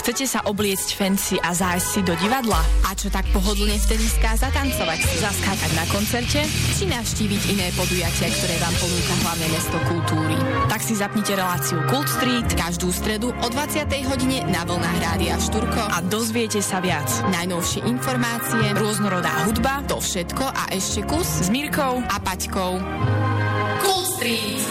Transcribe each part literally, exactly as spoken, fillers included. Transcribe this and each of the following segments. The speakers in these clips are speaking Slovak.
Chcete sa obliecť fancy a zájsť si do divadla? A čo tak pohodlne v teniská zatancovať, zaskákať na koncerte? Či navštíviť iné podujatia, ktoré vám ponúka hlavné mesto kultúry? Tak si zapnite reláciu Kult Street každú stredu o dvadsiatej hodine na vlnách Rádia Štúrko a dozviete sa viac. Najnovšie informácie, rôznorodá hudba, to všetko a ešte kus s Mirkou a Paťkou. Kult Street.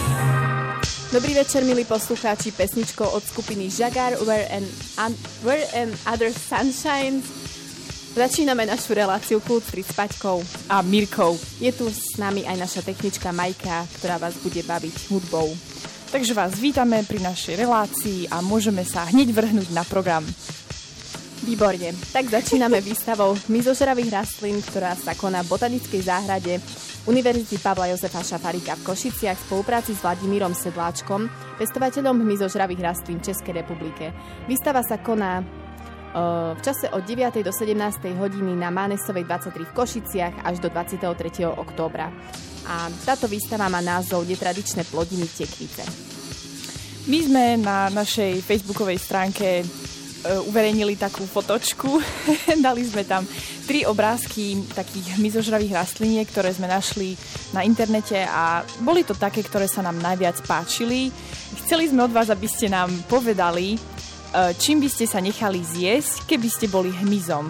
Dobrý večer, milí poslucháči, pesničkou od skupiny Jagar, Where and, un, Where and Other Sunshine. Začíname našu reláciu Kult Street s Paťkou a Mirkou. Je tu s nami aj naša technička Majka, ktorá vás bude baviť hudbou. Takže vás vítame pri našej relácii a môžeme sa hneď vrhnúť na program. Výborne, tak začíname výstavou mizožravých rastlín, ktorá sa koná v botanickej záhrade Univerzity Pavla Jozefa Šafárika v Košiciach v spolupráci s Vladimírom Sedláčkom, pestovateľom hmyzožravých rastlín v Českej republike. Výstava sa koná uh, v čase od deviatej do sedemnástej hodiny na Mánesovej dvadsaťtri v Košiciach až do dvadsiateho tretieho októbra. A táto výstava má názov Netradičné plodiny tekvice. My sme na našej facebookovej stránke uverejnili takú fotočku. Dali sme tam tri obrázky takých hmyzožravých rastliniek, ktoré sme našli na internete a boli to také, ktoré sa nám najviac páčili. Chceli sme od vás, aby ste nám povedali, čím by ste sa nechali zjesť, keby ste boli hmyzom.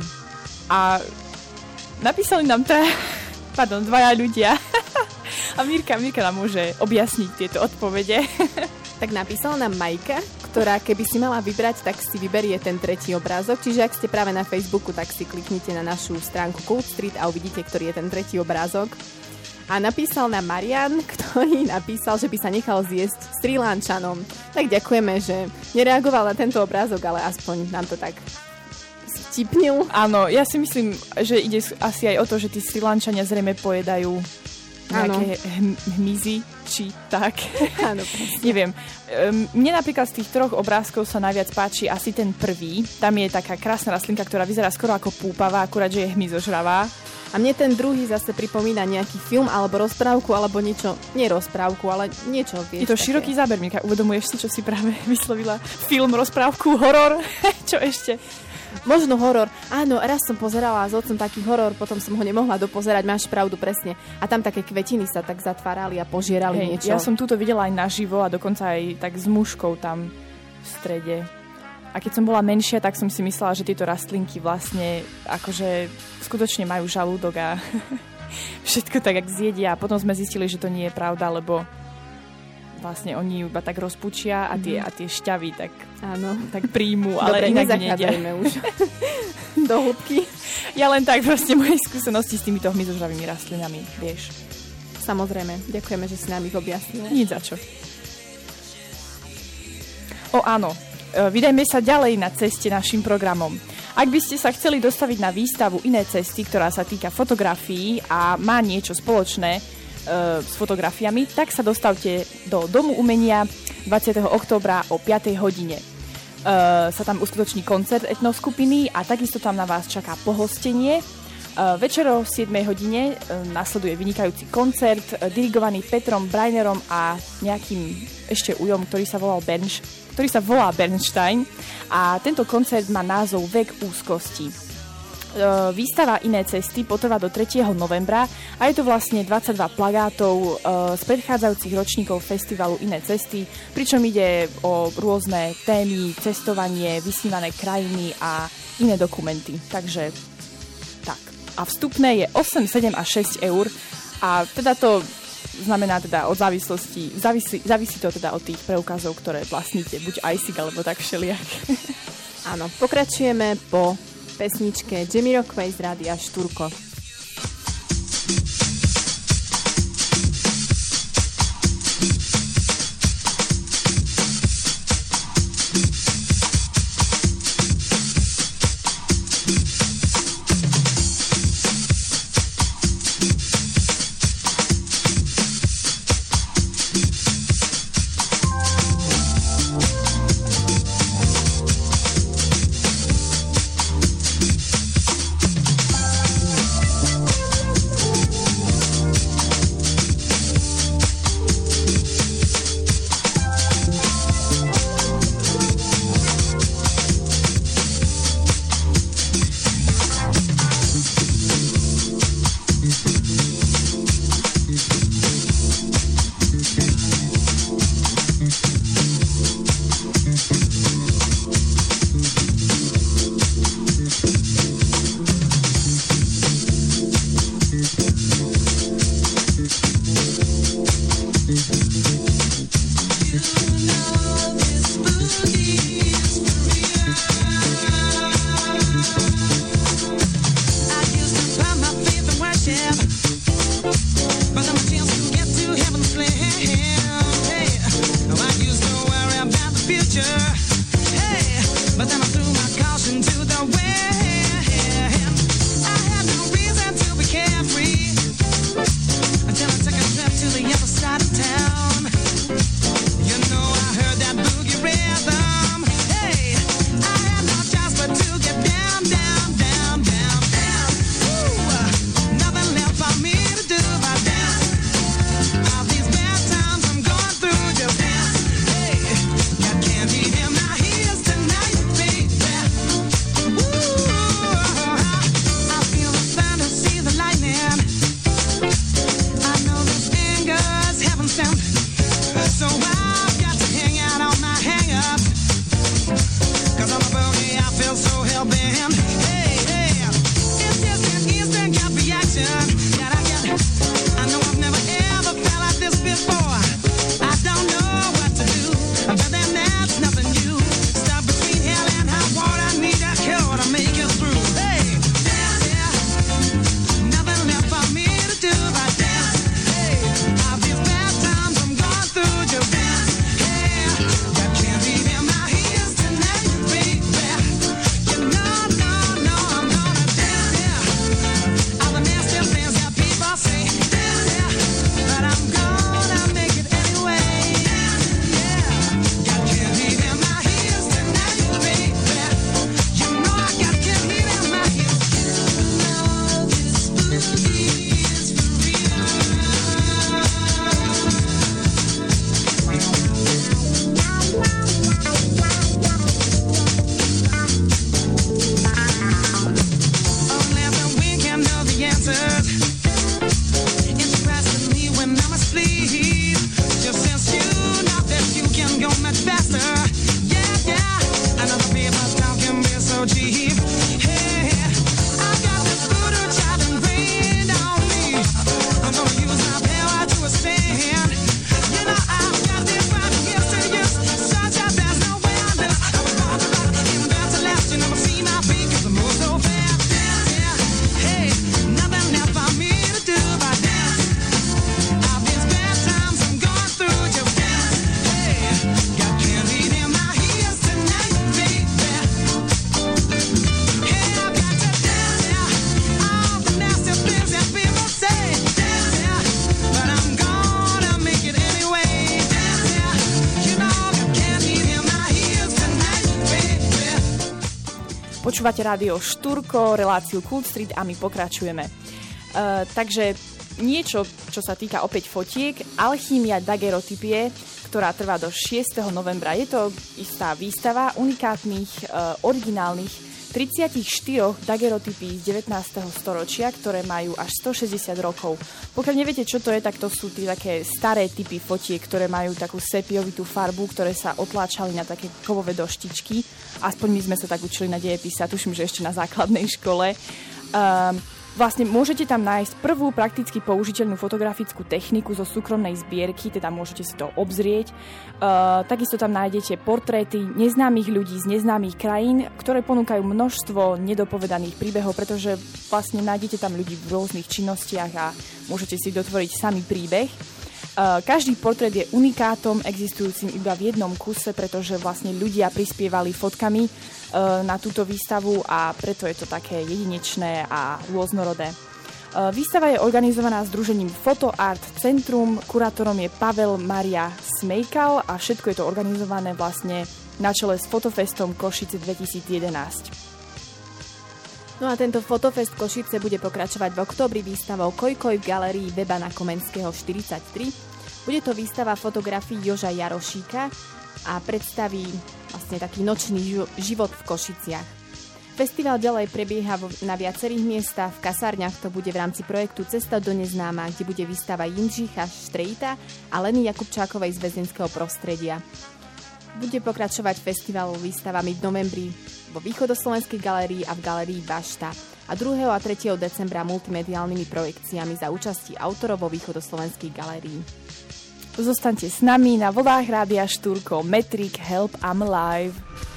A napísali nám tra... Pardon, dvaja ľudia. A Mirka, Mirka nám môže objasniť tieto odpovede. Tak napísala nám Majka, ktorá keby si mala vybrať, tak si vyberie ten tretí obrázok. Čiže ak ste práve na Facebooku, tak si kliknite na našu stránku Kult Street a uvidíte, ktorý je ten tretí obrázok. A napísal nám Marian, ktorý napísal, že by sa nechal zjesť Srí Lančanom. Tak ďakujeme, že nereagoval na tento obrázok, ale aspoň nám to tak vtipnil. Áno, ja si myslím, že ide asi aj o to, že tí Srí Lančania zrejme pojedajú nejaké hm- hmyzy, či tak. Áno, neviem. Mne napríklad z tých troch obrázkov sa najviac páči asi ten prvý. Tam je taká krásna rastlinka, ktorá vyzerá skoro ako púpava, akurát, že je hmyzožravá. A mne ten druhý zase pripomína nejaký film alebo rozprávku, alebo niečo, nie rozprávku, ale niečo, vieš. Je to také. Široký záber, Mirka. Uvedomuješ si, čo si práve vyslovila? Film, rozprávku, horor? Čo ešte? Možno horor. Áno, raz som pozerala s otcom taký horor, potom som ho nemohla dopozerať, máš pravdu, presne. A tam také kvetiny sa tak zatvárali a požierali Hej, niečo. Ja som túto videla aj naživo a dokonca aj tak s mužkou tam v strede. A keď som bola menšia, tak som si myslela, že tieto rastlinky vlastne akože skutočne majú žalúdok a všetko tak, jak zjedia. A potom sme zistili, že to nie je pravda, lebo vlastne oni iba tak rozpučia a tie, mm. a tie šťavy tak, áno. tak príjmu, ale dobre, inak nedia. už do hĺbky. Ja len tak proste moje skúsenosti s týmito hmyzožravými rastlinami, vieš. Samozrejme, ďakujeme, že si nám ich objasnila. Nič za čo. O áno, vydajme sa ďalej na ceste našim programom. Ak by ste sa chceli dostaviť na výstavu Iné cesty, ktorá sa týka fotografií a má niečo spoločné s fotografiami, tak sa dostavte do Domu umenia dvadsiateho októbra o piatej hodine. E, sa tam uskutoční koncert etnoskupiny a takisto tam na vás čaká pohostenie. E, večer o siedmej hodine e, nasleduje vynikajúci koncert e, dirigovaný Petrom Brajnerom a nejakým ešte ujom, ktorý sa volal Bernš, ktorý sa volá Bernstein. A tento koncert má názov Vek úzkosti. Výstava Iné cesty potrvá do tretieho novembra a je to vlastne dvadsaťdva plagátov z predchádzajúcich ročníkov festivalu Iné cesty, pričom ide o rôzne témy, cestovanie, vysnívané krajiny a iné dokumenty. Takže tak. A vstupné je osem, sedem a šesť eur a teda to znamená teda od závislosti, závisí, závisí to teda od tých preukazov, ktoré vlastníte, buď í es í alebo tak všelijak. Áno, pokračujeme po pesničke Jamiroquai z Rádia Štúrko. Počúvate rádio Štúrko, reláciu Kult Street a my pokračujeme. Uh, takže niečo, čo sa týka opäť fotiek, Alchímia daguerreotypie, ktorá trvá do šiesteho novembra. Je to istá výstava unikátnych, uh, originálnych tridsaťštyri daguerreotypí z devätnásteho storočia, ktoré majú až stošesťdesiat rokov. Pokiaľ neviete, čo to je, tak to sú tie také staré typy fotiek, ktoré majú takú sepiovitú farbu, ktoré sa otláčali na také kovové doštičky. Aspoň my sme sa tak učili na dejepise, tuším, že ešte na základnej škole. Um, Vlastne môžete tam nájsť prvú prakticky použiteľnú fotografickú techniku zo súkromnej zbierky, teda môžete si to obzrieť. Uh, takisto tam nájdete portréty neznámych ľudí z neznámych krajín, ktoré ponúkajú množstvo nedopovedaných príbehov, pretože vlastne nájdete tam ľudí v rôznych činnostiach a môžete si dotvoriť samý príbeh. Uh, každý portrét je unikátom existujúcim iba v jednom kuse, pretože vlastne ľudia prispievali fotkami uh, na túto výstavu a preto je to také jedinečné a rôznorodé. Uh, výstava je organizovaná združením Photo Art Centrum, kurátorom je Pavel Maria Smejkal a všetko je to organizované vlastne na čele s Fotofestom Košice dvetisícjedenásť. No a tento Fotofest Košice bude pokračovať v októbri výstavou Kojkoj v galérii Bebana Komenského štyridsaťtri. Bude to výstava fotografií Joža Jarošíka a predstaví vlastne taký nočný život v Košiciach. Festival ďalej prebieha na viacerých miestach. V kasárniach to bude v rámci projektu Cesta do neznáma, kde bude výstava Jindřicha Štrejta a Leny Jakubčákovej z väzenského prostredia. Bude pokračovať festival výstavami v novembri vo Východoslovenskej galérii a v galérii Bašta a druhého a tretieho decembra multimediálnymi projekciami za účasti autorov vo Východoslovenskej galérii. Zostaňte s nami na vlnách Rádia Štúrko. Metric, Help, I'm Alive.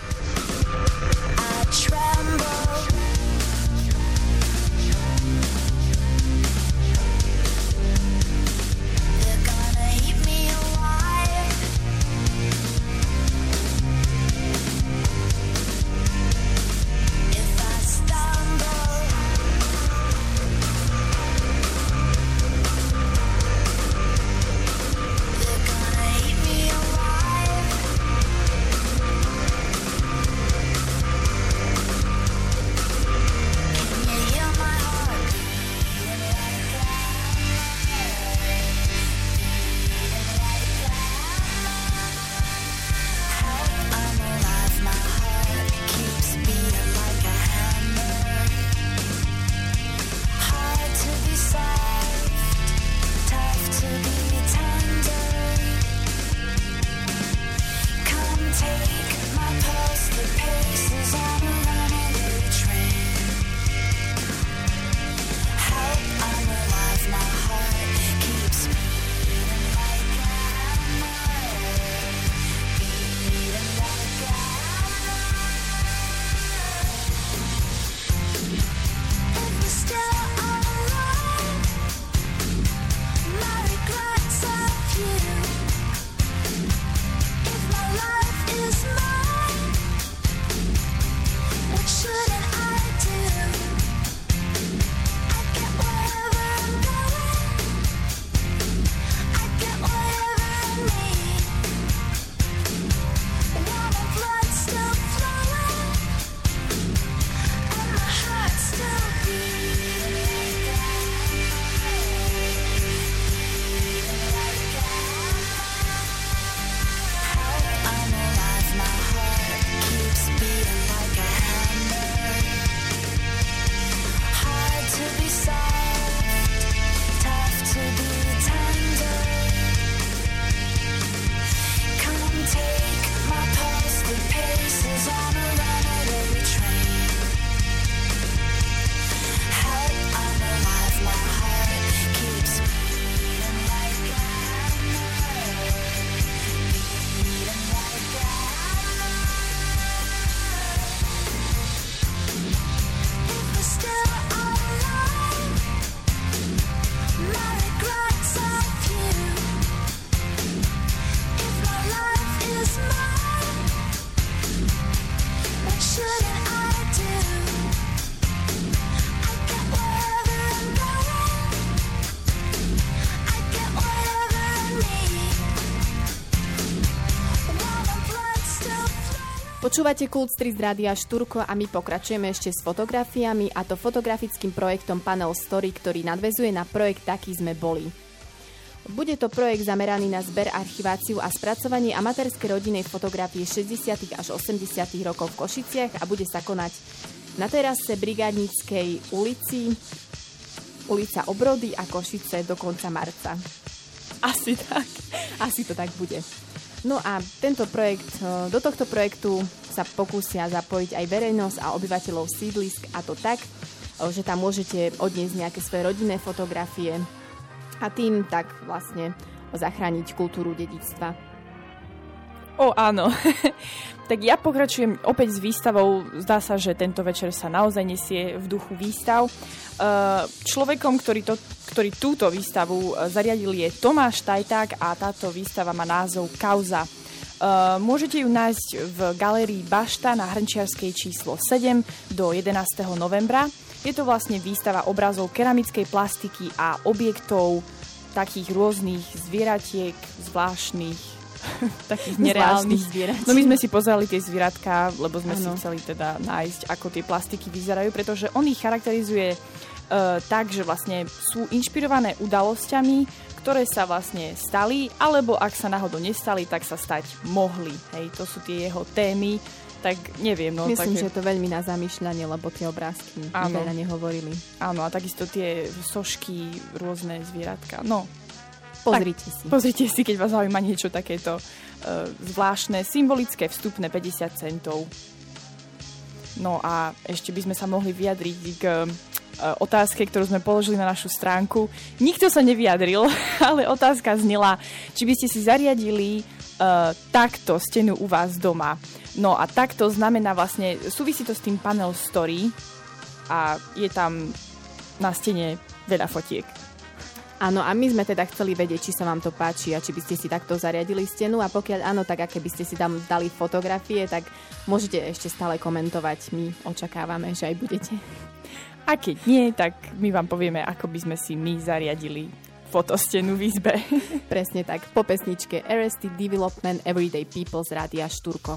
Počúvate Kult Street z Rádia Štúrko a my pokračujeme ešte s fotografiami, a to fotografickým projektom Panel Story, ktorý nadväzuje na projekt Takí sme boli. Bude to projekt zameraný na zber, archiváciu a spracovanie amatérskej rodinnej fotografie šesťdesiatych až osemdesiatych rokov v Košiciach a bude sa konať na terase Brigádnickej ulici, ulica Obrody a Košice do konca marca. Asi tak. Asi to tak bude. No a tento projekt, do tohto projektu sa pokúsia zapojiť aj verejnosť a obyvateľov sídlisk, a to tak, že tam môžete odniesť nejaké svoje rodinné fotografie a tým tak vlastne zachrániť kultúru dedičstva. O, áno. Tak ja pokračujem opäť s výstavou. Zdá sa, že tento večer sa naozaj nesie v duchu výstav. Človekom, ktorý, to, ktorý túto výstavu zariadil, je Tomáš Tajták a táto výstava má názov Kauza. Môžete ju nájsť v galérii Bašta na Hrnčiarskej číslo sedem do jedenásteho novembra. Je to vlastne výstava obrazov keramickej plastiky a objektov takých rôznych zvieratiek, zvláštnych, takých nereálnych zvierat. No my sme si pozerali tie zvieratka, lebo sme ano. si chceli teda nájsť, ako tie plastiky vyzerajú, pretože on ich charakterizuje uh, tak, že vlastne sú inšpirované udalosťami, ktoré sa vlastne stali, alebo ak sa náhodou nestali, tak sa stať mohli. Hej, to sú tie jeho témy, tak neviem. No, Myslím, také... že je to veľmi na zamýšľanie, lebo tie obrázky veľa nehovorili. Áno, a takisto tie sošky, rôzne zvieratka. No, Pozrite tak, si. Pozrite si, keď vás zaujíma niečo takéto uh, zvláštne, symbolické, vstupné päťdesiat centov. No a ešte by sme sa mohli vyjadriť k otázke, ktorú sme položili na našu stránku. Nikto sa nevyjadril, ale otázka znela, či by ste si zariadili uh, takto stenu u vás doma. No a takto znamená vlastne, súvisí to s tým panel story a je tam na stene veľa fotiek. Áno, a my sme teda chceli vedieť, či sa vám to páči a či by ste si takto zariadili stenu a pokiaľ áno, tak aké by ste si tam dali fotografie, tak môžete ešte stále komentovať. My očakávame, že aj budete. A keď nie, tak my vám povieme, ako by sme si my zariadili fotostenu v izbe. Presne tak, po pesničke Arrested Development Everyday People z rádia Štúrko.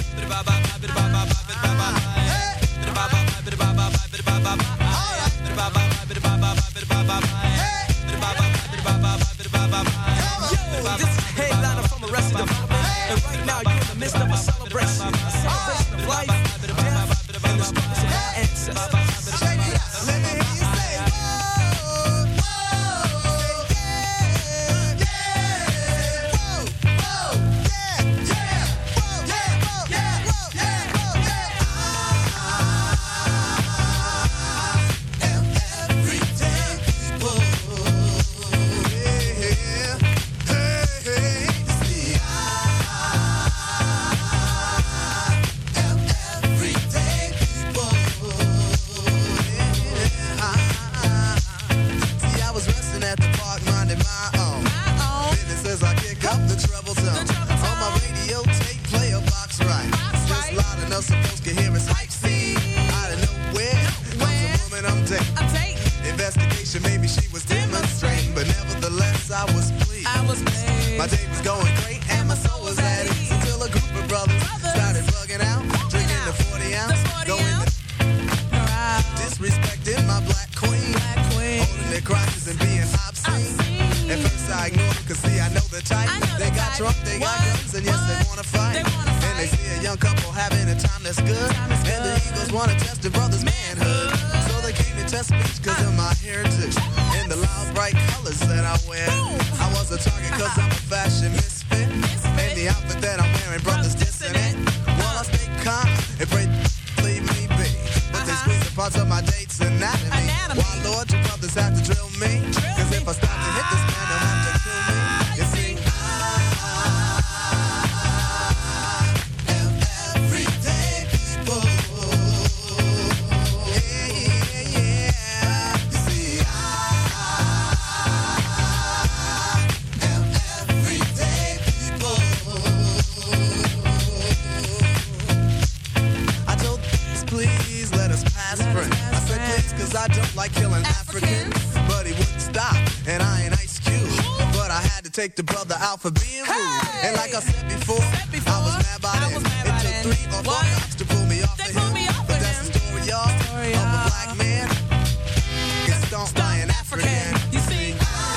Yo, this is a headliner from Arrested Development, and right now you're in the midst of a celebration, a celebration of life, death, and the struggles of our ancestors. Check it out. Let me hear you say, whoa, whoa, yeah, yeah, whoa, whoa, yeah, yeah, whoa, yeah, whoa, yeah, whoa, yeah, whoa, yeah. I am everyday people. Supposed to hear us hype scene out of nowhere. Comes a woman I'm dating. Investigation, maybe she was demonstrating, but nevertheless I was pleased. I was pleased. My day was going great and my soul was at ease until a group of brothers, brothers. started bugging out, bugging drinking out. the forty ounce, going right. disrespecting my black queen, black queen, holding their crotches and being obscene. obscene. At first I ignored them, cause see I know the type. Know they the got type. drunk, they what? got guns, and yes what? they wanna fight. They wanna fight. And they see a young couple having a time that's good, time and good. the Eagles wanna test their brother's manhood. So they came to test me cause uh. of my heritage and the loud bright colors that I wear. Boom. I was a target cause I'm a fashion misfit, misfit. And the outfit that I'm wearing, brothers dissing it. Well, I stay calm and pray leave me be, but uh-huh. they squeeze the parts of my date's anatomy. anatomy. Why, Lord, you brothers have to drill me? Drill cause me. if I stop to hit this man, they'll have to kill me. You see, I don't like killing Africans, Africans, but he wouldn't stop, and I ain't Ice Cube, but I had to take the brother out for being rude, hey! And like I said before, said before I was mad by then, it took three or four cops to pull me off they of him, me off but that's him. the story, y'all, story, of a black man, get stomped by an African, African. You see,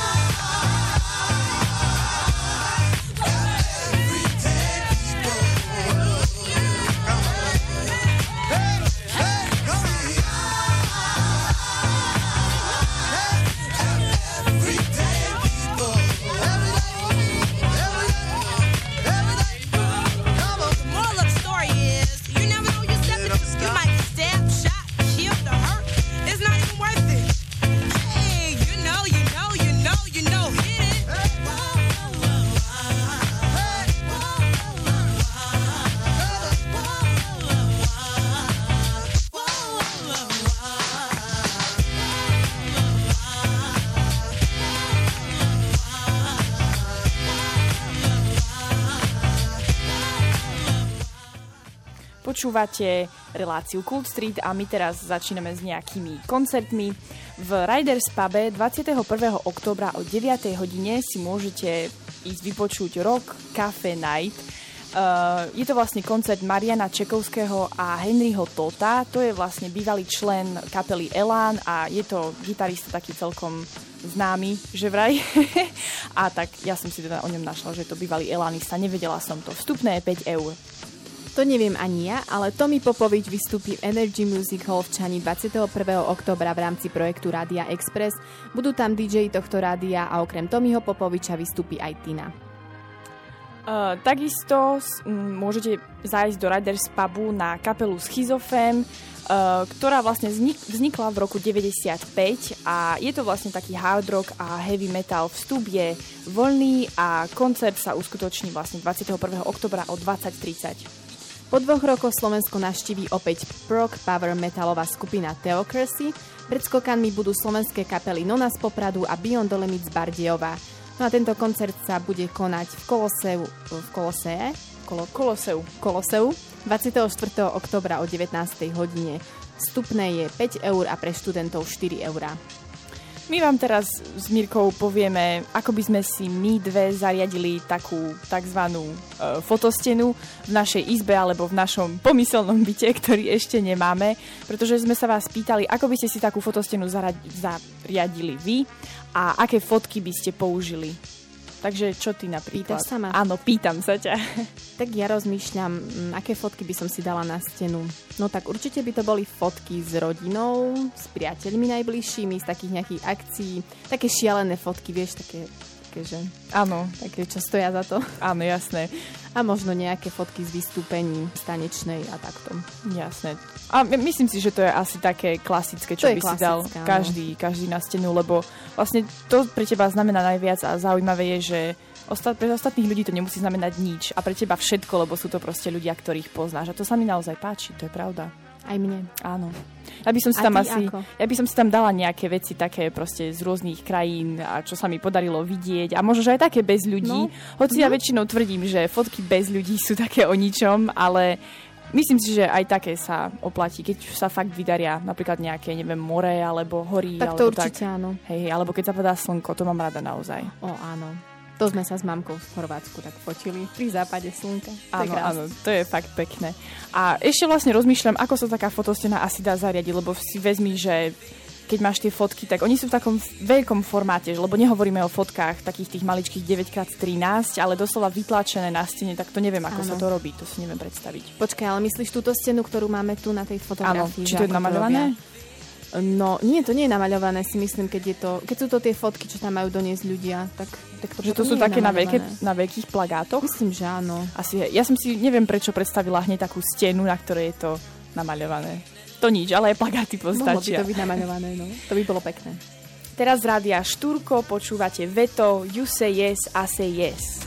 Počúvate reláciu Kult Street a my teraz začíname s nejakými koncertmi. V Riders Pube dvadsiateho prvého októbra o deviatej hodine si môžete ísť vypočuť Rock Cafe Night. Uh, je to vlastne koncert Mariana Čekovského a Henryho Tota. To je vlastne bývalý člen kapely Elán a je to gitarista taký celkom známy, že vraj. A tak ja som si teda o ňom našla, že je to bývalý elánista. Nevedela som to. Vstupné je päť eur. To neviem ani ja, ale Tommy Popovič vystúpi v Energy Music Hall v Čani dvadsiateho prvého októbra v rámci projektu Rádia Express. Budú tam dí džeji tohto rádia a okrem Tommyho Popoviča vystúpi aj Tina. Uh, takisto m, môžete zájsť do Riders pubu na kapelu Schizofrén, uh, ktorá vlastne vznik- vznikla v roku deväťdesiatpäť a je to vlastne taký hard rock a heavy metal. Vstup je voľný a koncert sa uskutoční vlastne dvadsiateho prvého októbra o dvadsať tridsať. Po dvoch rokoch Slovensko navštíví opäť prog power metalová skupina Theocracy. Pred skokanmi budú slovenské kapely Nona z Popradu a Beyond the Limits z Bardejova. No a tento koncert sa bude konať v Koloseu, v Kolosee, Kolo, Koloseu. Koloseu dvadsiateho štvrtého októbra o devätnástej hodine. Vstupné je päť eur a pre študentov štyri eurá. My vám teraz s Mirkou povieme, ako by sme si my dve zariadili takú takzvanú e, fotostenu v našej izbe alebo v našom pomyselnom byte, ktorý ešte nemáme, pretože sme sa vás pýtali, ako by ste si takú fotostenu zariadili vy a aké fotky by ste použili. Takže čo ty napríklad? Pýtaš sa ma? Áno, pýtam sa ťa. Tak ja rozmýšľam, aké fotky by som si dala na stenu. No tak určite by to boli fotky s rodinou, s priateľmi najbližšími, z takých nejakých akcií. Také šialené fotky, vieš, také, také že... Áno. Také, čo stoja za to. Áno, jasné. A možno nejaké fotky z vystúpení tanečnej a takto. Jasné. A myslím si, že to je asi také klasické, čo by si dal každý, každý na stenu, lebo vlastne to pre teba znamená najviac a zaujímavé je, že ostat, pre ostatných ľudí to nemusí znamenať nič a pre teba všetko, lebo sú to proste ľudia, ktorých poznáš. A to sa mi naozaj páči, to je pravda. Aj mne. Áno. Ja by som si tam asi, ako? ja by som si tam dala nejaké veci také proste z rôznych krajín a čo sa mi podarilo vidieť a možno, že aj také bez ľudí. No. Hoci no. ja väčšinou tvrdím, že fotky bez ľudí sú také o ničom, ale myslím si, že aj také sa oplatí, keď sa fakt vydaria napríklad nejaké, neviem, more alebo hory. Tak alebo to určite tak. áno. Hej, alebo keď sa padá slnko, to mám rada naozaj. O, áno. To sme sa s mamkou v Chorvátsku tak fotili pri západe slnka. Áno, áno, to je fakt pekné. A ešte vlastne rozmýšľam, ako sa taká fotostena asi dá zariadiť, lebo si vezmi, že keď máš tie fotky, tak oni sú v takom veľkom formáte, lebo nehovoríme o fotkách takých tých maličkých deväť krát trinásť, ale doslova vytlačené na stene, tak to neviem, ako áno. sa to robí, to si neviem predstaviť. Počkaj, ale myslíš túto stenu, ktorú máme tu na tej fotografii? Áno, či to je namaľované? No, nie, to nie je namaľované, si myslím, keď je to, keď sú to tie fotky, čo tam majú doniesť ľudia, tak, tak to, že to sú také na, veľké, na veľkých plagátoch? Myslím, že áno. Asi, ja som si, neviem prečo predstavila hneď takú stenu, na ktorej je to namaľované. To nič, ale aj plagáty postačia. Mohlo by to byť namaľované, no. To by bolo pekné. Teraz z rádia Štúrko počúvate Veto, You Say Yes, I Say Yes.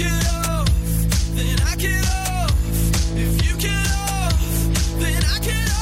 Then I get off.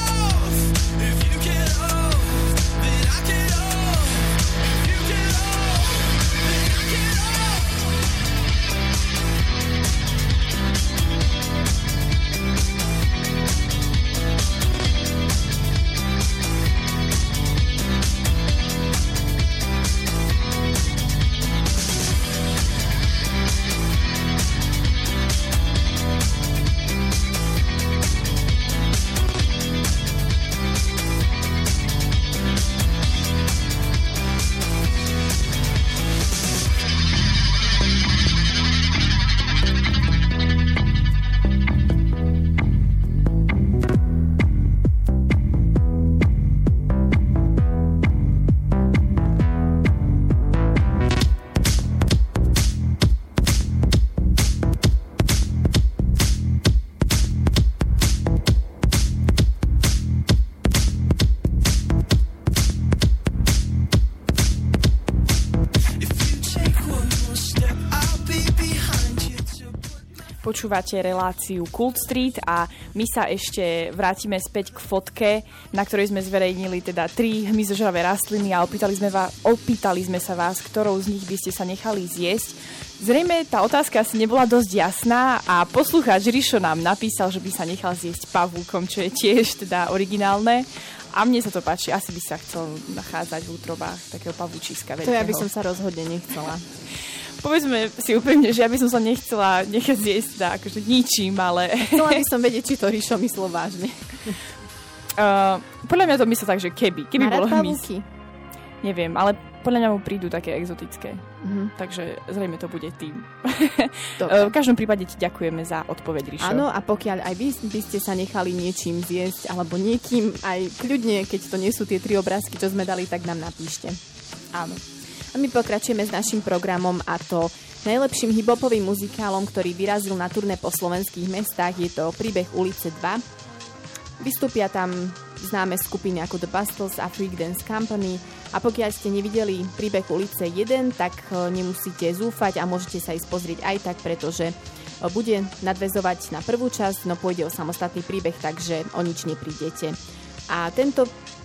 Počúvate reláciu Kult Street a my sa ešte vrátime späť k fotke, na ktorej sme zverejnili teda tri hmyzožravé rastliny a opýtali sme, vás, opýtali sme sa vás, ktorou z nich by ste sa nechali zjesť. Zrejme tá otázka asi nebola dosť jasná a poslucháč Rišo nám napísal, že by sa nechal zjesť pavúkom, čo je tiež teda originálne. A mne sa to páči, asi by sa chcel nachádzať v útrobách takého pavúčiska veľkého. To ja by som sa rozhodne nechcela. Povedzme si úprimne, že ja by som sa nechcela nechať zjesť teda, akože ničím, ale... Chcela by som vedieť, či to Rišo myslel vážne. Uh, podľa mňa to myslel tak, že keby. Keby Má bolo rád hmyz. pavúky? Neviem, ale podľa mňa mu prídu také exotické. Mhm. Takže zrejme to bude tým. Dobre. V každom prípade ti ďakujeme za odpoveď, Rišo. Áno, a pokiaľ aj vy by ste sa nechali niečím zjesť, alebo niekým, aj kľudne, keď to nie sú tie tri obrázky, čo sme dali, tak nám napíšte. Áno. A my pokračujeme s našim programom, a to najlepším hip-hopovým muzikálom, ktorý vyrazil na turné po slovenských mestách. Je to Príbeh ulice dva. Vystúpia tam známe skupiny ako The Bustles a Freak Dance Company. A pokiaľ ste nevideli Príbeh ulice jeden, tak nemusíte zúfať a môžete sa ísť pozrieť aj tak, pretože bude nadväzovať na prvú časť, no pôjde o samostatný príbeh, takže o nič neprídete. A tento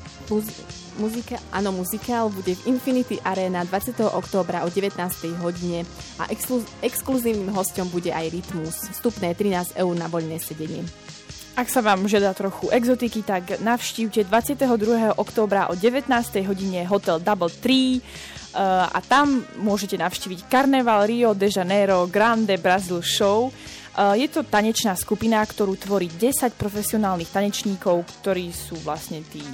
muz- muzika- áno, muzikál bude v Infinity Arena dvadsiateho októbra o devätnástej hodine a exklu- exkluzívnym hosťom bude aj Rytmus. Vstupné trinásť eur na voľné sedenie. Ak sa vám žiada trochu exotiky, tak navštívte dvadsiateho druhého októbra o devätnástej hodine hotel Double Tree uh, a tam môžete navštíviť Carnaval Rio de Janeiro Grande Brazil Show. Uh, je to tanečná skupina, ktorú tvorí desať profesionálnych tanečníkov, ktorí sú vlastne tí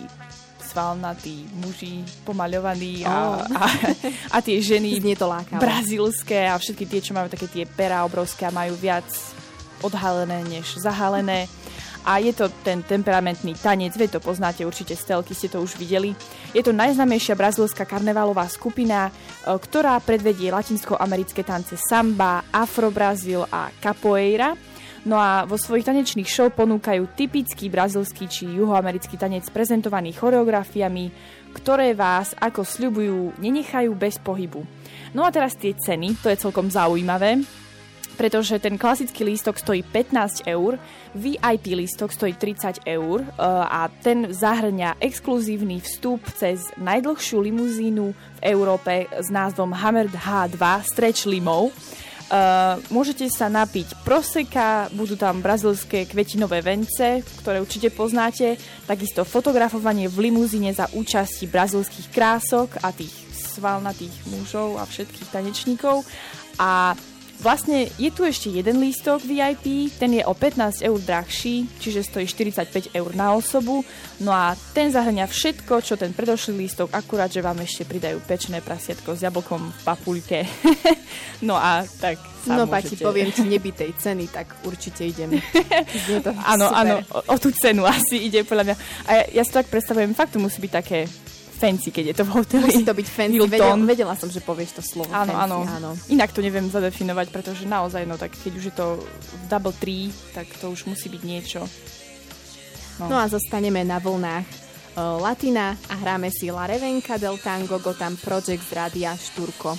svalnatí muži, pomaľovaní a, Oh. a, a tie ženy Znie to lákavo. brazílske a všetky tie, čo majú také tie perá obrovské a majú viac odhalené než zahalené. A je to ten temperamentný tanec, vy to poznáte určite z telky, ste to už videli. Je to najznámejšia brazílska karnevalová skupina, ktorá predvedie latinskoamerické tance samba, afrobrazil a capoeira. No a vo svojich tanečných show ponúkajú typický brazílsky či juhoamerický tanec prezentovaný choreografiami, ktoré vás, ako sľubujú, nenechajú bez pohybu. No a teraz tie ceny, to je celkom zaujímavé, pretože ten klasický lístok stojí pätnásť eur, vé í pé lístok stojí tridsať eur a ten zahŕňa exkluzívny vstup cez najdlhšiu limuzínu v Európe s názvom Hammered há dva Stretch Limo. Uh, môžete sa napiť proseka, budú tam brazílske kvetinové vence, ktoré určite poznáte, takisto fotografovanie v limuzíne za účasti brazílskych krások a tých svalnatých mužov a všetkých tanečníkov. A vlastne je tu ešte jeden lístok vé í pé, ten je o pätnásť eur drahší, čiže stojí štyridsaťpäť eur na osobu. No a ten zahŕňa všetko, čo ten predošlý lístok, akurát, že vám ešte pridajú pečené prasiatko s jablkom v papuľke. No a tak sa No môžete... Pati, poviem ti nebytej ceny, tak určite idem. Áno, áno, o, o tú cenu asi ide podľa mňa. A ja, ja si to tak predstavujem, fakt to musí byť také fancy, keď je to v hoteli. Musí to byť fancy. Vedela, vedela som, že povieš to slovo áno, fancy. Áno, áno. Inak to neviem zadefinovať, pretože naozaj, no tak keď už je to v Double Tree, tak to už musí byť niečo. No, no a zostaneme na vlnách uh, Latina a hráme si La Revenka del Tango Gotham Project z rádia Štúrko.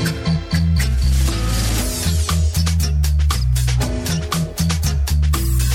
Ay,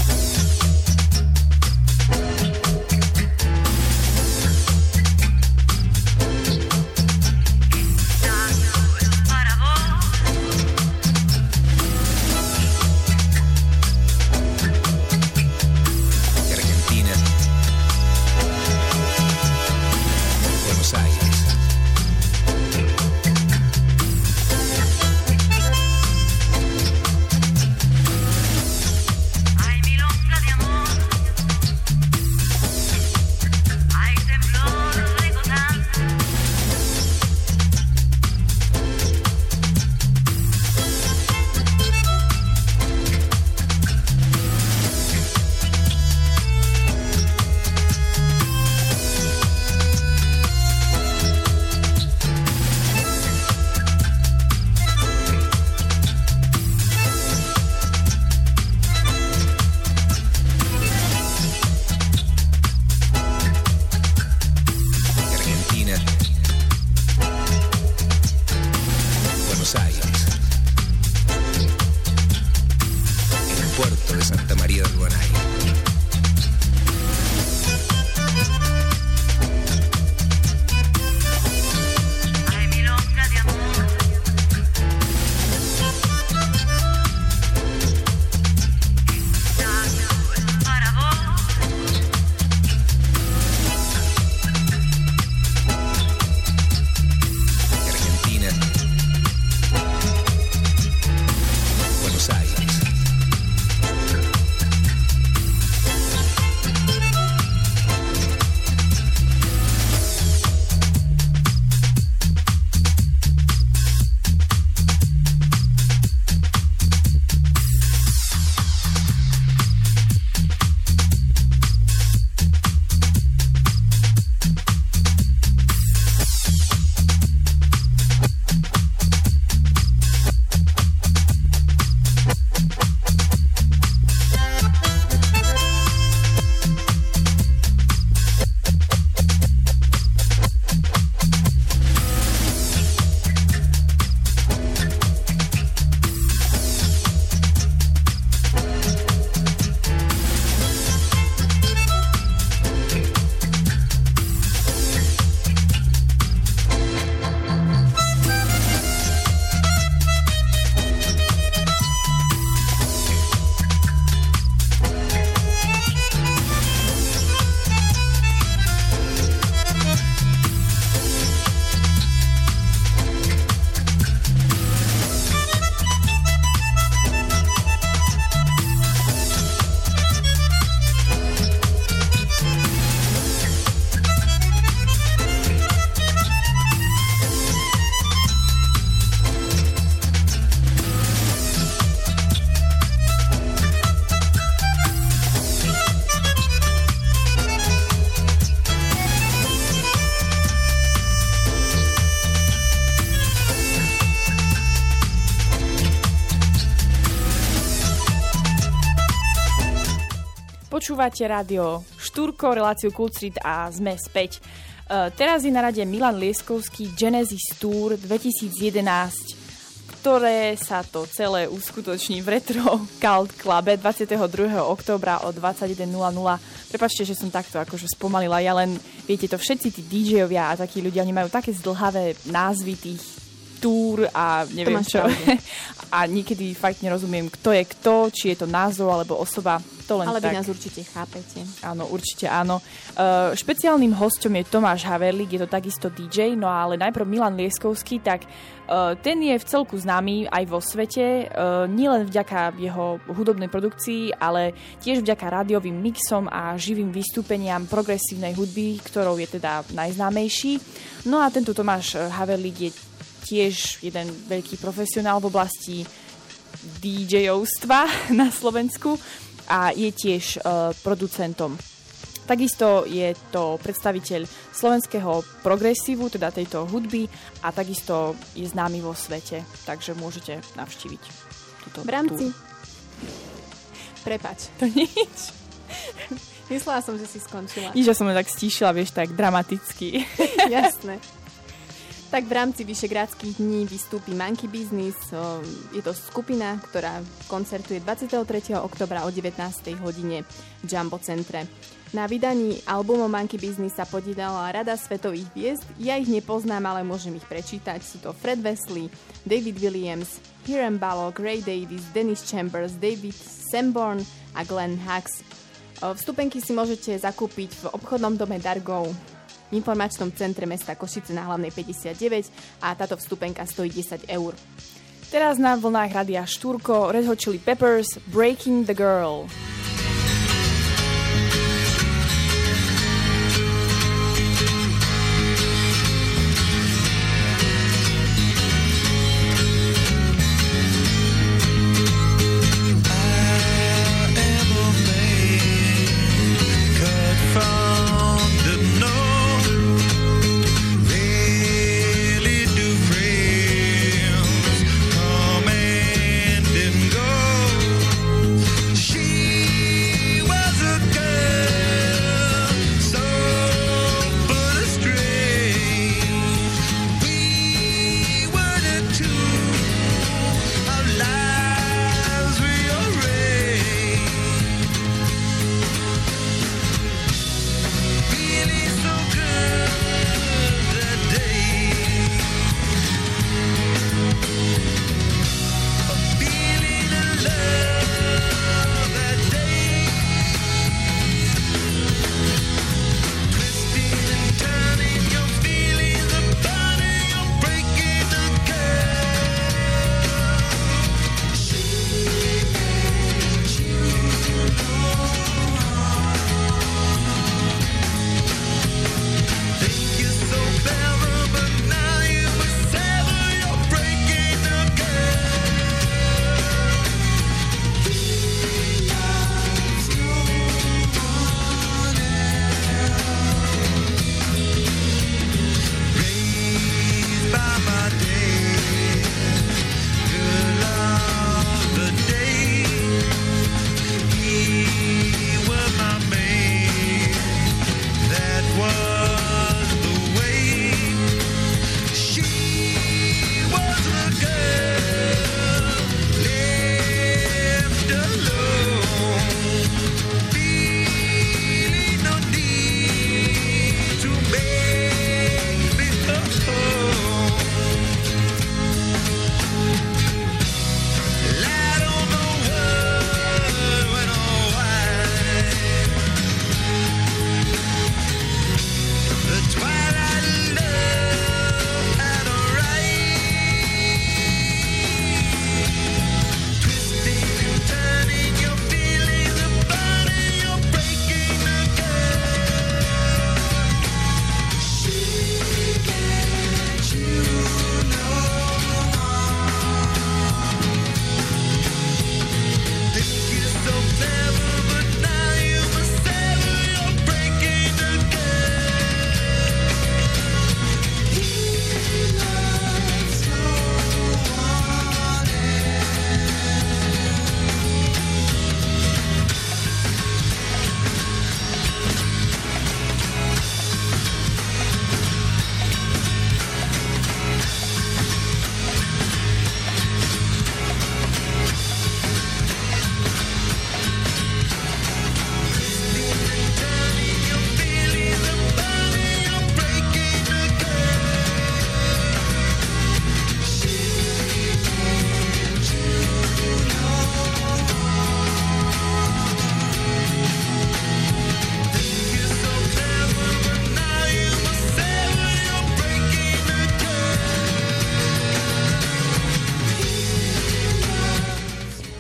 Buenos Aires, en el puerto de Santa María del Guanay. Počúvate rádio Štúrko, reláciu Kult Street a sme späť. Uh, teraz je na rade Milan Lieskovský Genesis Tour dvetisíc jedenásť, ktoré sa to celé uskutoční v Retro Cult Clube dvadsiateho druhého októbra o dvadsaťjeden nula nula. Prepáčte, že som takto akože spomalila, ja len, viete to, všetci tí dí džejovia a takí ľudia, oni majú také zdlhavé názvy tých túr a neviem čo. A niekedy fakt nerozumiem, kto je kto, či je to názov alebo osoba. To len ale tak. vy nás určite chápete. Áno, určite áno. Uh, špeciálnym hosťom je Tomáš Haverlík, je to takisto dí džej, no ale najprv Milan Lieskovský, tak uh, ten je v celku známy aj vo svete, uh, nielen vďaka jeho hudobnej produkcii, ale tiež vďaka rádiovým mixom a živým vystúpeniam progresívnej hudby, ktorou je teda najznámejší. No a tento Tomáš Haverlík je tiež jeden veľký profesionál v oblasti dí džejovstva na Slovensku a je tiež uh, producentom. Takisto je to predstaviteľ slovenského progresívu, teda tejto hudby, a takisto je známy vo svete, takže môžete navštíviť túto v rámci... túr. Prepač. To nič. Myslela som, že si skončila. Nič, že som tak stíšila, vieš, tak dramaticky. Jasné. Tak v rámci Vyšegrádskych dní vystúpi Monkey Business. Je to skupina, ktorá koncertuje dvadsiateho tretieho októbra o devätnástej hodine v Jumbo centre. Na vydaní albumu Monkey Business sa podieľala rada svetových hviezd. Ja ich nepoznám, ale môžem ich prečítať. Sú to Fred Wesley, David Williams, Hiram Bullock, Ray Davies, Dennis Chambers, David Sanborn a Glenn Hughes. Vstupenky si môžete zakúpiť v obchodnom dome Dargov v informačnom centre mesta Košice na Hlavnej päťdesiatdeväť a táto vstupenka stojí desať eur. Teraz na vlnách rádia Štúrko Red Hot Chili Peppers Breaking the Girl. She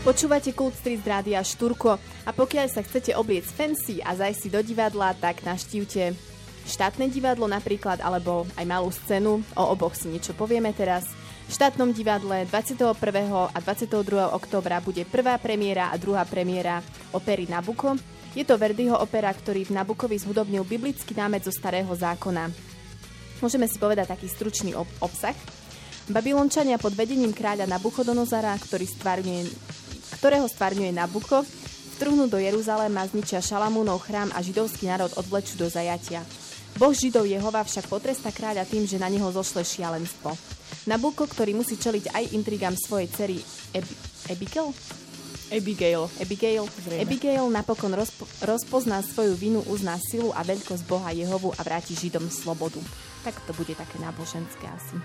Počúvate Kult Street z rádia Štúrko a pokiaľ sa chcete obliecť fancy a zajsť si do divadla, tak navštívte štátne divadlo napríklad, alebo aj malú scénu. O oboch si niečo povieme teraz. V štátnom divadle dvadsiateho prvého a dvadsiateho druhého októbra bude prvá premiéra a druhá premiéra opery Nabucco. Je to Verdiho opera, ktorý v Nabuccovi zhudobnil biblický námet zo Starého zákona. Môžeme si povedať taký stručný ob- obsah. Babylončania pod vedením kráľa Nabuchodonozara, ktorý stvárňuje ktorého stvárňuje Nabucco, vtrhnú do Jeruzaléma, zničia Šalamúnov chrám a židovský národ odvlečú do zajatia. Boh Židov Jehova však potrestá kráľa tým, že na neho zošle šialenstvo. Nabucco, ktorý musí čeliť aj intrigám svojej dcery Ab- Abigail? Abigail. Abigail. Abigail napokon rozpo- rozpozná svoju vinu, uzná silu a veľkosť Boha Jehovu a vráti Židom slobodu. Tak to bude také náboženské asi.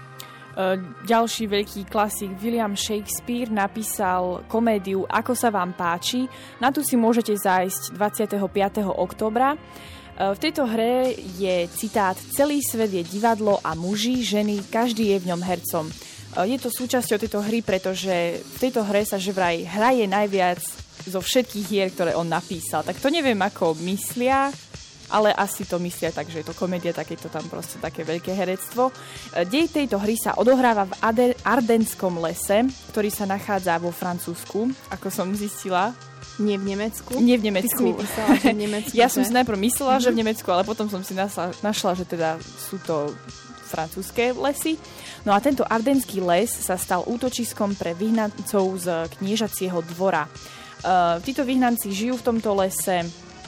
Ďalší veľký klasik William Shakespeare napísal komédiu Ako sa vám páči. Na tu si môžete zájsť dvadsiateho piateho októbra. V tejto hre je citát: Celý svet je divadlo a muži, ženy, každý je v ňom hercom. Je to súčasťou tejto hry, pretože v tejto hre sa že vraj hraje najviac zo všetkých hier, ktoré on napísal. Tak to neviem, ako myslia, ale asi to myslia tak, že je to komédia, tak je to tam proste také veľké herectvo. Dej tejto hry sa odohráva v Ade- Ardenskom lese, ktorý sa nachádza vo Francúzsku, ako som zistila. Nie v Nemecku? Nie v Nemecku. Ty si mi písala, že v Nemecku. Ja som si najprv myslela, že v Nemecku, ale potom som si našla, našla, že teda sú to francúzske lesy. No a tento Ardenský les sa stal útočiskom pre vyhnancov z kniežacieho dvora. Uh, títo vyhnanci žijú v tomto lese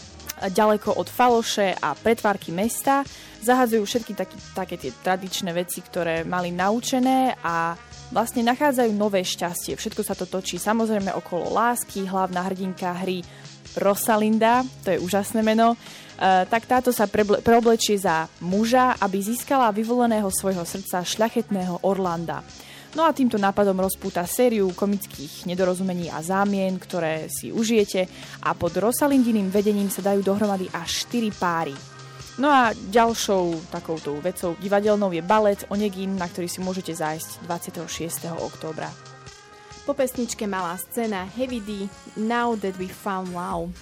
ďaleko od faloše a pretvárky mesta, zahadzujú všetky taký, také tie tradičné veci, ktoré mali naučené a vlastne nachádzajú nové šťastie. Všetko sa to točí samozrejme okolo lásky. Hlavná hrdinka hry Rosalinda, to je úžasné meno, e, tak táto sa preble- preoblečie za muža, aby získala vyvoleného svojho srdca šľachetného Orlanda. No a týmto nápadom rozpúta sériu komických nedorozumení a zámien, ktoré si užijete, a pod Rosalindiným vedením sa dajú dohromady až štyri páry. No a ďalšou takouto vecou divadelnou je balet Onegin, na ktorý si môžete zájsť dvadsiateho šiesteho októbra. Po pesničke malá scéna Heavy D, Now That We Found Love.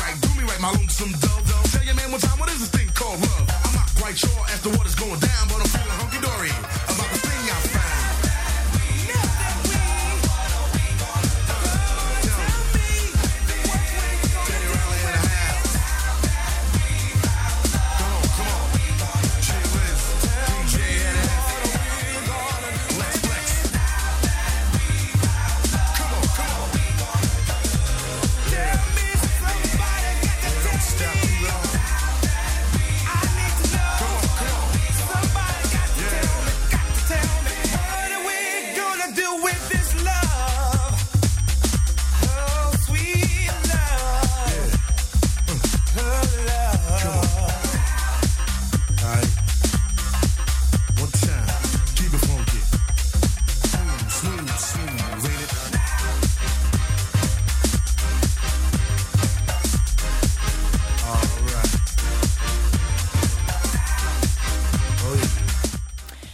My lonesome dove. Tell your man one time, what is this thing called love? I'm not quite sure as to what is going down, but I'm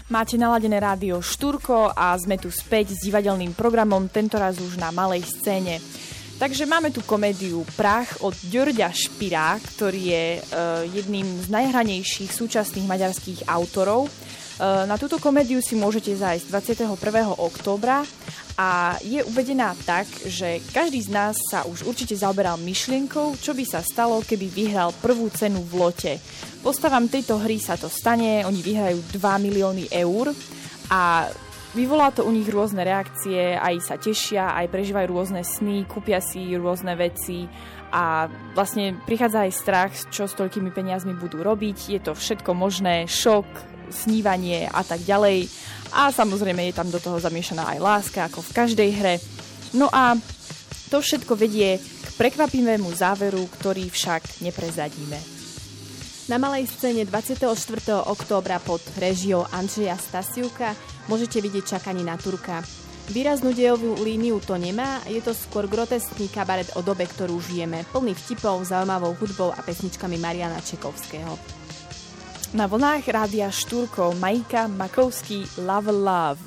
Máte naladené rádio Štúrko a sme tu späť s divadelným programom, tentoraz už na malej scéne. Takže máme tu komédiu Prach od Ďorďa Špira, ktorý je uh, jedným z najhranejších súčasných maďarských autorov. Uh, na túto komédiu si môžete zájsť dvadsiateho prvého októbra a je uvedená tak, že každý z nás sa už určite zaoberal myšlienkou, čo by sa stalo, keby vyhral prvú cenu v lote. Postavám tejto hry sa to stane, oni vyhrajú dva milióny eur a vyvolá to u nich rôzne reakcie, aj sa tešia, aj prežívajú rôzne sny, kúpia si rôzne veci a vlastne prichádza aj strach, čo s toľkými peniazmi budú robiť. Je to všetko možné, šok, snívanie a tak ďalej. A samozrejme je tam do toho zamiešaná aj láska, ako v každej hre. No a to všetko vedie k prekvapivému záveru, ktorý však neprezradíme. Na malej scéne dvadsiateho štvrtého októbra pod režiou Andreja Stasiuka môžete vidieť Čakanie na Turka. Výraznú dejovú líniu to nemá, je to skôr groteskný kabaret o dobe, ktorú žijeme, plný vtipov, zaujímavou hudbou a pesničkami Mariana Čekovského. Na vlnách rádia Štúrko Majka Makovský Love Love.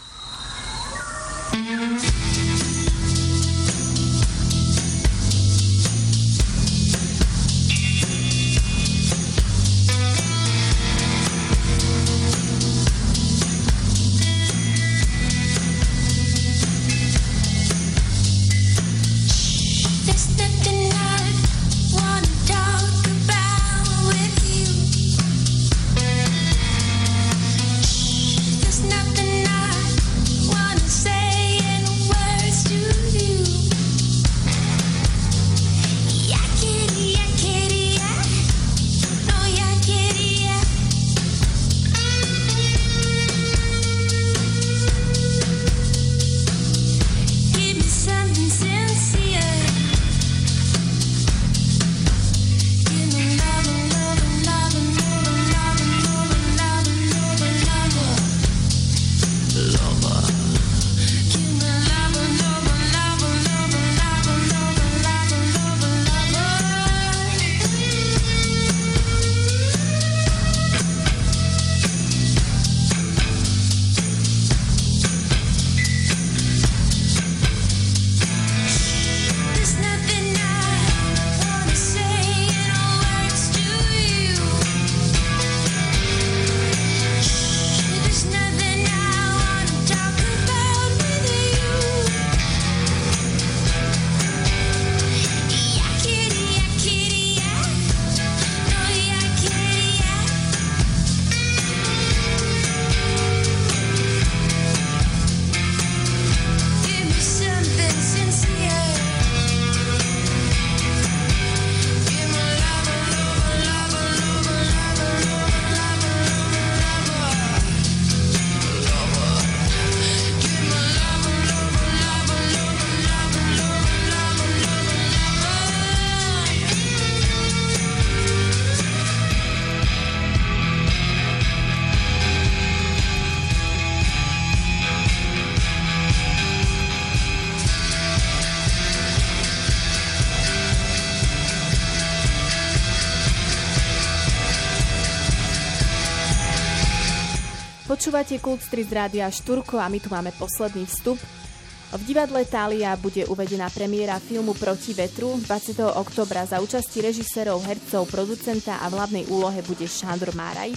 Počúvate Kult Street z rádia Štúrko a my tu máme posledný vstup. V divadle Thália bude uvedená premiéra filmu Proti vetru dvadsiateho októbra za účasti režisérov, hercov, producenta a v hlavnej úlohe bude Šándor Máraj.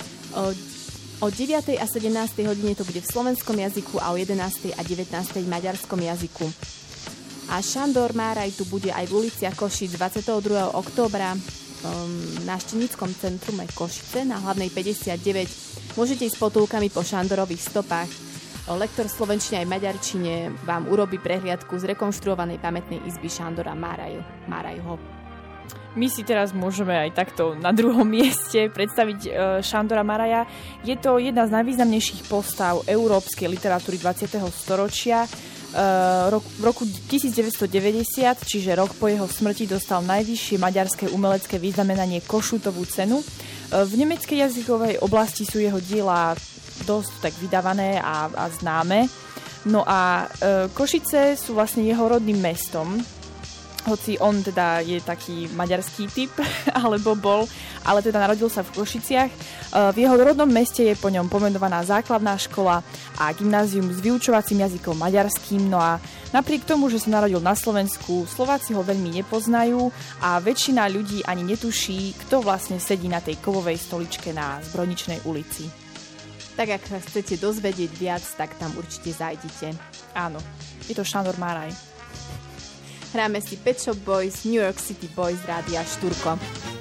O, o deviatej a sedemnástej hodine to bude v slovenskom jazyku a o jedenástej a devätnástej v maďarskom jazyku. A Šándor Máraj tu bude aj v uliciach Košíc dvadsiateho druhého októbra na Štenickom centrume Košice na hlavnej päťdesiatdeväť. Môžete ísť potulkami po Šándorových stopách. Lektor slovenčine aj maďarčine vám urobí prehliadku z rekonštruovanej pamätnej izby Šándora Máraju, Márajho. My si teraz môžeme aj takto na druhom mieste predstaviť uh, Šándora Máraja. Je to jedna z najvýznamnejších postav európskej literatúry dvadsiateho storočia. Uh, rok, v roku devätnásťstodeväťdesiat, čiže rok po jeho smrti, dostal najvyššie maďarské umelecké vyznamenanie Kossutovú cenu. Uh, v nemeckej jazykovej oblasti sú jeho diela dosť tak vydávané a, a známe. No a uh, Košice sú vlastne jeho rodným mestom. hoci on teda je taký maďarský typ, alebo bol, ale teda narodil sa v Košiciach. V jeho rodnom meste je po ňom pomenovaná základná škola a gymnázium s vyučovacím jazykom maďarským. No a napriek tomu, že sa narodil na Slovensku, Slováci ho veľmi nepoznajú a väčšina ľudí ani netuší, kto vlastne sedí na tej kovovej stoličke na Zbrojničnej ulici. Tak ak sa chcete dozvedieť viac, tak tam určite zajdite. Áno, je to Šandor Máraj. Hráme si Pet Shop Boys, New York City Boys z rádia Štúrko.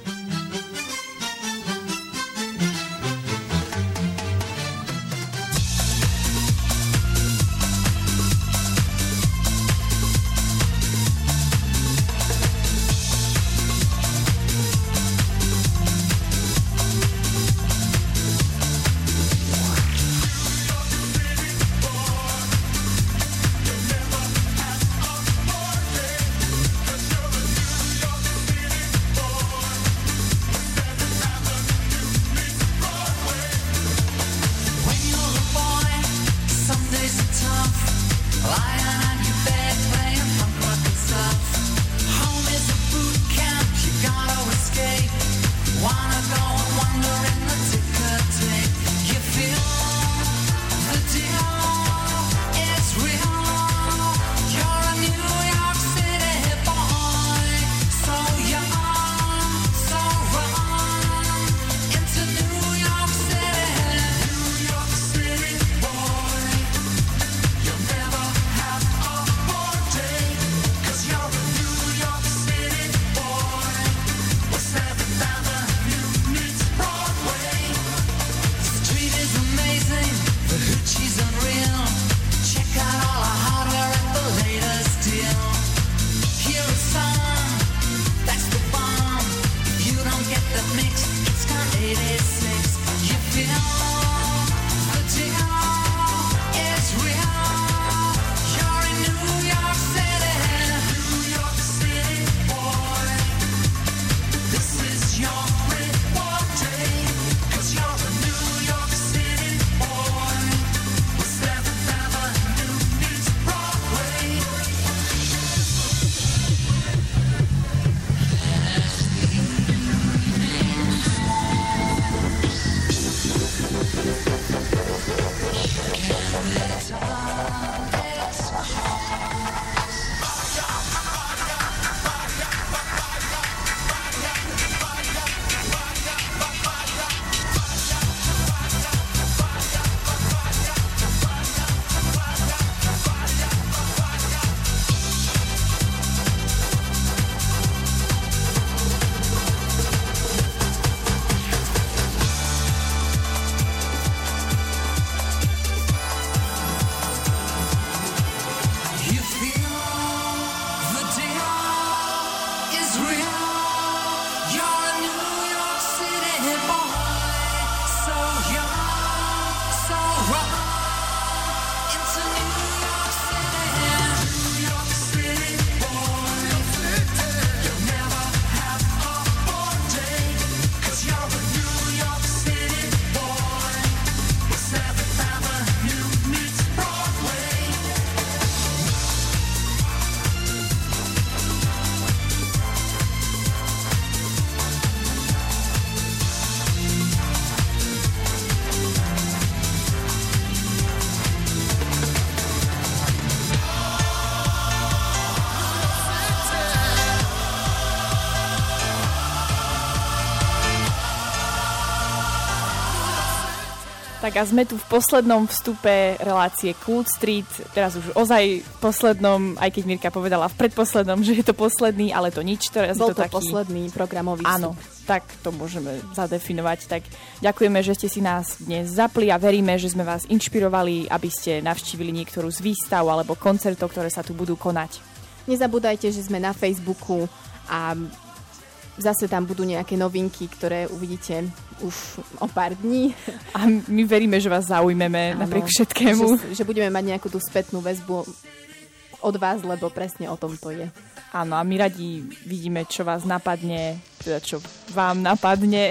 Tak a sme tu v poslednom vstupe relácie Kult Street, teraz už ozaj v poslednom, aj keď Mirka povedala v predposlednom, že je to posledný, ale to nič. Teraz Bol to, to taký... posledný programový vstup. Áno, tak to môžeme zadefinovať. Tak ďakujeme, že ste si nás dnes zapli a veríme, že sme vás inšpirovali, aby ste navštívili niektorú z výstav alebo koncertov, ktoré sa tu budú konať. Nezabúdajte, že sme na Facebooku a zase tam budú nejaké novinky, ktoré uvidíte už o pár dní. A my veríme, že vás zaujmeme napriek všetkému. Že, že budeme mať nejakú tú spätnú väzbu od vás, lebo presne o tom to je. Áno, a my radi vidíme, čo vás napadne, teda čo vám napadne.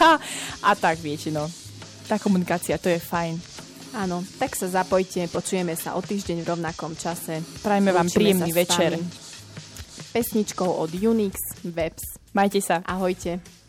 A tak viete, no. Tá komunikácia, to je fajn. Áno, tak sa zapojte, počujeme sa o týždeň v rovnakom čase. Prajme vám príjemný večer. pesničkou od Unix Webs. Majte sa. Ahojte.